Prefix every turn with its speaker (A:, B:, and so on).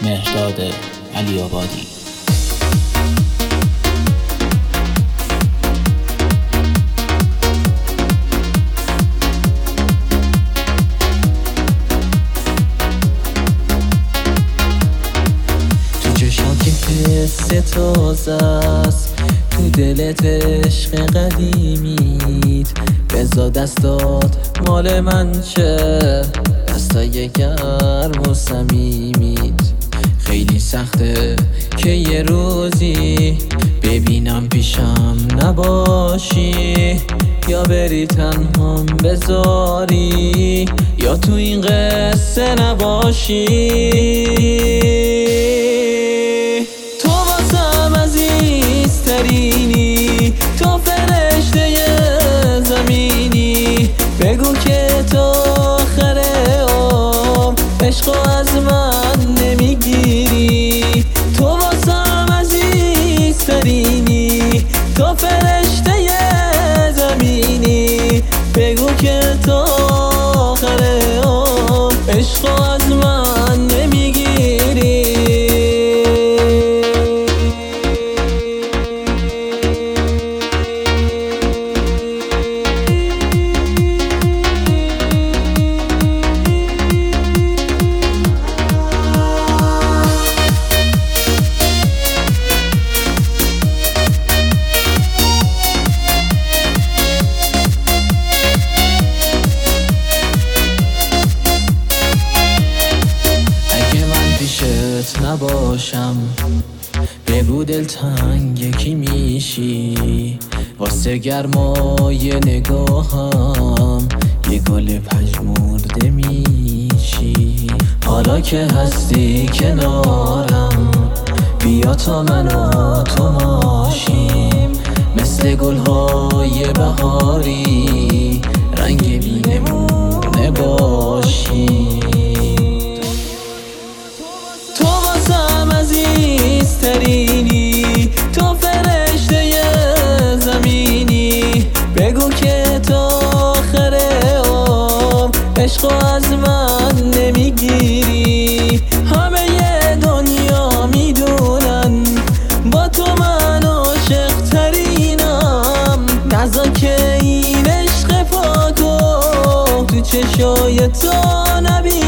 A: مهرداد علی‌آبادی.
B: حس تازه است تو دلت عشق قدیمیت، بزا دستات مال من چه، دستای گرم و صمیمیت. خیلی سخته که یه روزی ببینم پیشم نباشی، یا بری تنهام بذاری یا تو این قصه نباشی. تو فرشته زمینی، بگو که تو آخر عمر عشقو از من نمیگیری. تو واسم عزیزترینی، تو فرشته زمینی، بگو که تو آخر عمر عشقو از من نمیگیری. نباشم بگو دلتنگ یکی میشی، واسه گرمای نگاهم یه گل پژمرده میشی. حالا که هستی کنارم بیا تا من و تو ماشیم، مثل گلهای بهاری رنگ بی‌نمونه باشیم. تو فرشته زمینی، بگو که تو آخر عمر عشقو از من نمیگیری. همه دنیا میدونن با تو من عاشق ترینم، نذار که این عشق پاکو تو چشای تو نبینم.